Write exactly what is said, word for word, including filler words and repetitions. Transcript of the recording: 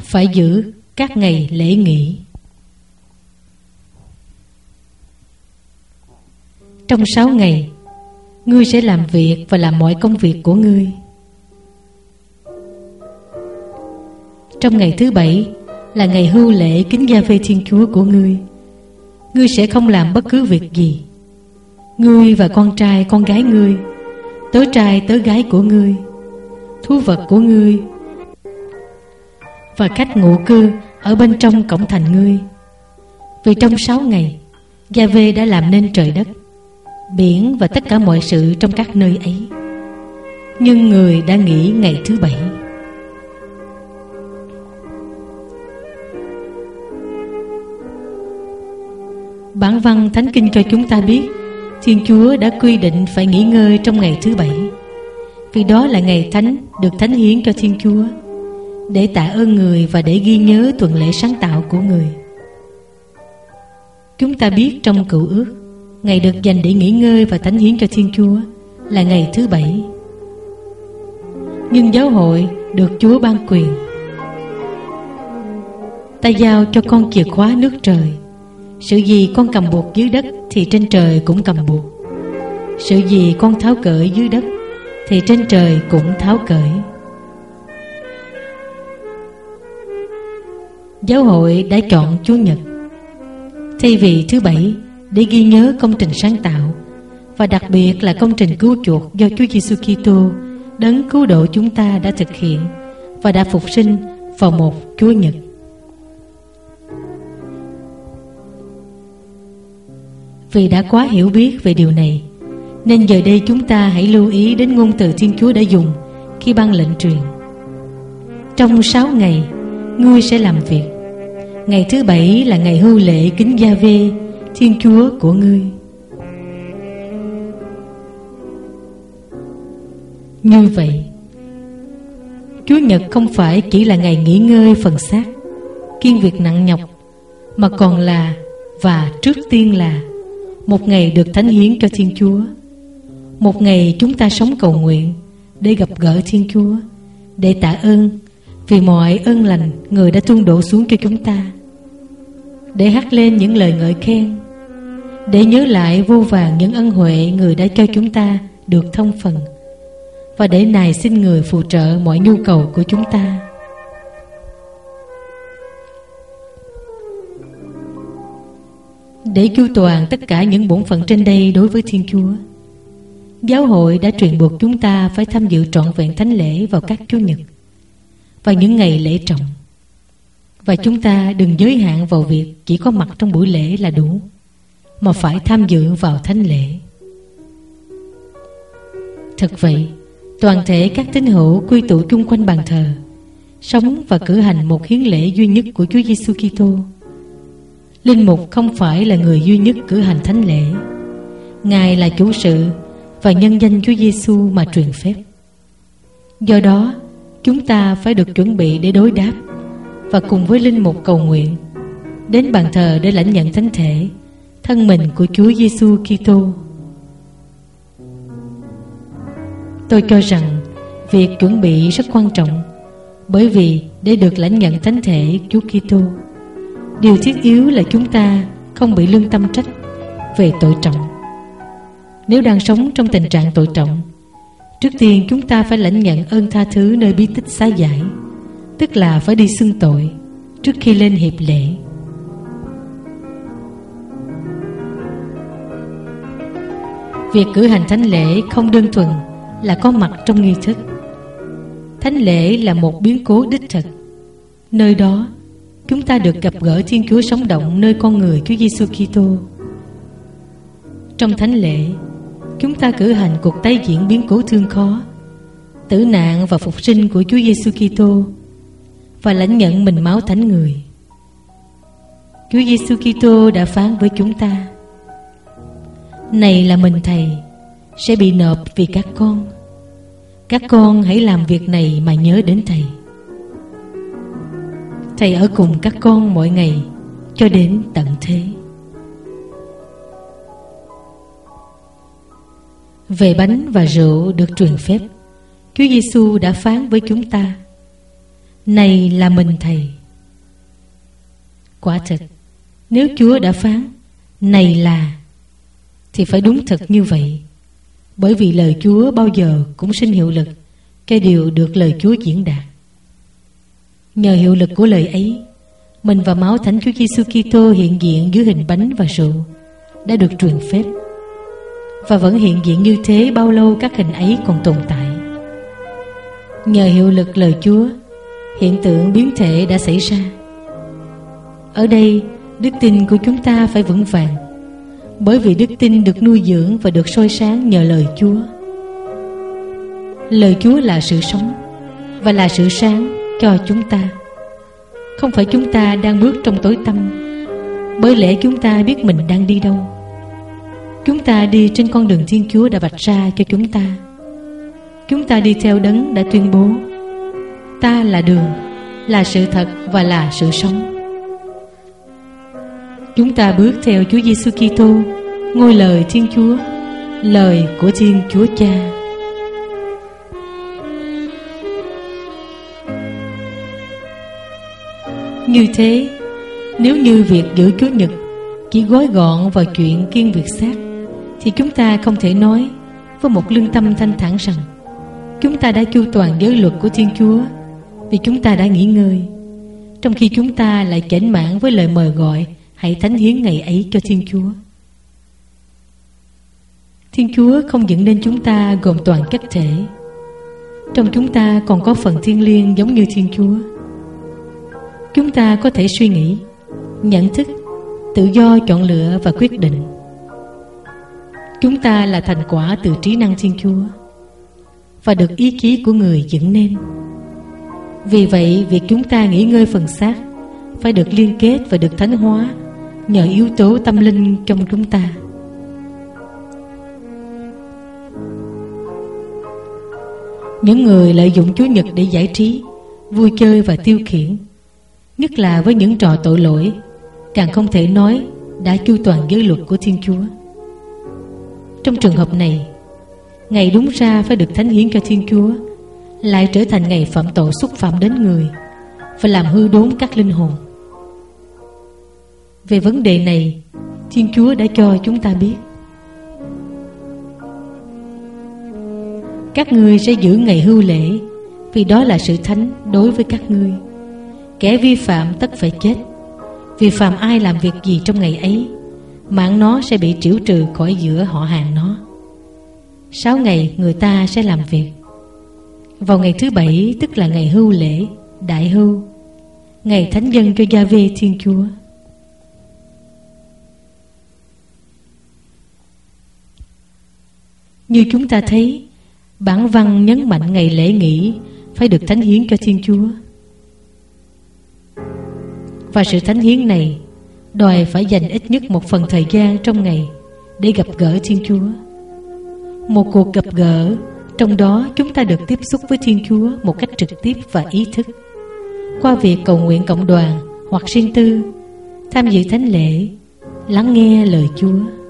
phải giữ các ngày lễ nghỉ. Trong sáu ngày, ngươi sẽ làm việc và làm mọi công việc của ngươi. Trong ngày thứ bảy là ngày hưu lễ kính Gia-vê Thiên Chúa của ngươi. Ngươi sẽ không làm bất cứ việc gì. Ngươi và con trai con gái ngươi, tớ trai tớ gái của ngươi, thú vật của ngươi và khách ngụ cư ở bên trong cổng thành ngươi. Vì trong sáu ngày, Gia-vê đã làm nên trời đất, biển và tất cả mọi sự trong các nơi ấy. Nhưng người đã nghỉ ngày thứ bảy. Bản văn Thánh Kinh cho chúng ta biết Thiên Chúa đã quy định phải nghỉ ngơi trong ngày thứ bảy, vì đó là ngày thánh được thánh hiến cho Thiên Chúa, để tạ ơn người và để ghi nhớ tuần lễ sáng tạo của người. Chúng ta biết trong Cựu Ước, ngày được dành để nghỉ ngơi và thánh hiến cho Thiên Chúa là ngày thứ bảy. Nhưng giáo hội được Chúa ban quyền. Ta giao cho con chìa khóa nước trời. Sự gì con cầm buộc dưới đất thì trên trời cũng cầm buộc. Sự gì con tháo cởi dưới đất thì trên trời cũng tháo cởi. Giáo hội đã chọn Chúa Nhật thay vì thứ bảy để ghi nhớ công trình sáng tạo, và đặc biệt là công trình cứu chuộc do Chúa Giêsu Kitô, đấng cứu độ chúng ta, đã thực hiện và đã phục sinh vào một Chúa Nhật. Vì đã quá hiểu biết về điều này, nên giờ đây chúng ta hãy lưu ý đến ngôn từ Thiên Chúa đã dùng khi ban lệnh truyền: trong sáu ngày ngươi sẽ làm việc. Ngày thứ bảy là ngày hưu lễ kính Gia-vê Thiên Chúa của ngươi. Như vậy, Chúa Nhật không phải chỉ là ngày nghỉ ngơi phần xác, kiêng việc nặng nhọc, mà còn là và trước tiên là một ngày được thánh hiến cho Thiên Chúa. Một ngày chúng ta sống cầu nguyện để gặp gỡ Thiên Chúa, để tạ ơn vì mọi ơn lành người đã tuôn đổ xuống cho chúng ta, để hát lên những lời ngợi khen, để nhớ lại vô vàn những ân huệ người đã cho chúng ta được thông phần, và để nài xin người phù trợ mọi nhu cầu của chúng ta. Để chu toàn tất cả những bổn phận trên đây đối với Thiên Chúa, giáo hội đã truyền buộc chúng ta phải tham dự trọn vẹn thánh lễ vào các Chủ nhật và những ngày lễ trọng. Và chúng ta đừng giới hạn vào việc chỉ có mặt trong buổi lễ là đủ, mà phải tham dự vào thánh lễ. Thật vậy, toàn thể các tín hữu quy tụ chung quanh bàn thờ, sống và cử hành một hiến lễ duy nhất của Chúa Giêsu Kitô. Linh mục không phải là người duy nhất cử hành thánh lễ. Ngài là chủ sự và nhân danh Chúa Giêsu mà truyền phép. Do đó, chúng ta phải được chuẩn bị để đối đáp và cùng với linh mục cầu nguyện, đến bàn thờ để lãnh nhận thánh thể, thân mình của Chúa Giêsu Kitô. Tôi cho rằng việc chuẩn bị rất quan trọng, bởi vì để được lãnh nhận thánh thể Chúa Kitô, điều thiết yếu là chúng ta không bị lương tâm trách về tội trọng. Nếu đang sống trong tình trạng tội trọng, trước tiên chúng ta phải lãnh nhận ơn tha thứ nơi bí tích xá giải, tức là phải đi xưng tội trước khi lên hiệp lễ. Việc cử hành thánh lễ không đơn thuần là có mặt trong nghi thức. Thánh lễ là một biến cố đích thực. Nơi đó, chúng ta được gặp gỡ Thiên Chúa sống động nơi con người Chúa Giêsu Kitô. Trong thánh lễ, chúng ta cử hành cuộc tái diễn biến cố thương khó, tử nạn và phục sinh của Chúa Giêsu Kitô, và lãnh nhận mình máu thánh người. Chúa Giêsu Kitô đã phán với chúng ta: này là mình Thầy sẽ bị nộp vì các con. Các con hãy làm việc này mà nhớ đến Thầy. Thầy ở cùng các con mỗi ngày cho đến tận thế. Về bánh và rượu được truyền phép, Chúa Giêsu đã phán với chúng ta: này là mình Thầy Quả thực, nếu Chúa đã phán này là, thì phải đúng thật như vậy. Bởi vì lời Chúa bao giờ cũng sinh hiệu lực cái điều được lời Chúa diễn đạt. Nhờ hiệu lực của lời ấy, mình và máu Thánh Chúa Giêsu Kitô hiện diện dưới hình bánh và rượu đã được truyền phép, và vẫn hiện diện như thế bao lâu các hình ấy còn tồn tại. Nhờ hiệu lực lời Chúa, hiện tượng biến thể đã xảy ra. Ở đây, đức tin của chúng ta phải vững vàng, bởi vì đức tin được nuôi dưỡng và được soi sáng nhờ lời Chúa. Lời Chúa là sự sống và là sự sáng cho chúng ta. Không phải chúng ta đang bước trong tối tăm, bởi lẽ chúng ta biết mình đang đi đâu. Chúng ta đi trên con đường Thiên Chúa đã vạch ra cho chúng ta. Chúng ta đi theo Đấng đã tuyên bố: ta là đường, là sự thật và là sự sống. Chúng ta bước theo Chúa Giêsu Kitô, ngôi lời Thiên Chúa, lời của Thiên Chúa Cha. Như thế, nếu như việc giữ Chúa Nhật chỉ gói gọn vào chuyện kiêng việc xác, thì chúng ta không thể nói với một lương tâm thanh thản rằng chúng ta đã chu toàn giới luật của Thiên Chúa, vì chúng ta đã nghỉ ngơi, trong khi chúng ta lại chểnh mãn với lời mời gọi hãy thánh hiến ngày ấy cho Thiên Chúa. Thiên Chúa không dựng nên chúng ta gồm toàn chất thể. Trong chúng ta còn có phần thiêng liêng giống như Thiên Chúa. Chúng ta có thể suy nghĩ, nhận thức, tự do chọn lựa và quyết định. Chúng ta là thành quả từ trí năng Thiên Chúa và được ý chí của người dựng nên. Vì vậy, việc chúng ta nghỉ ngơi phần xác phải được liên kết và được thánh hóa nhờ yếu tố tâm linh trong chúng ta. Những người lợi dụng Chúa Nhật để giải trí, vui chơi và tiêu khiển, nhất là với những trò tội lỗi, càng không thể nói đã chu toàn giới luật của Thiên Chúa. Trong trường hợp này, ngày đúng ra phải được thánh hiến cho Thiên Chúa lại trở thành ngày phạm tội xúc phạm đến người và làm hư đốn các linh hồn. Về vấn đề này, Thiên Chúa đã cho chúng ta biết: các ngươi sẽ giữ ngày hưu lễ, vì đó là sự thánh đối với các ngươi. Kẻ vi phạm tất phải chết, vì phàm ai làm việc gì trong ngày ấy, mạng nó sẽ bị trĩu trừ khỏi giữa họ hàng nó. Sáu ngày người ta sẽ làm việc. Vào ngày thứ bảy, tức là ngày hưu lễ, đại hưu, ngày thánh dân cho Gia-vê Thiên Chúa. Như chúng ta thấy, bản văn nhấn mạnh ngày lễ nghỉ phải được thánh hiến cho Thiên Chúa. Và sự thánh hiến này đòi phải dành ít nhất một phần thời gian trong ngày để gặp gỡ Thiên Chúa. Một cuộc gặp gỡ trong đó chúng ta được tiếp xúc với Thiên Chúa một cách trực tiếp và ý thức, qua việc cầu nguyện cộng đoàn hoặc riêng tư, tham dự thánh lễ, lắng nghe lời Chúa.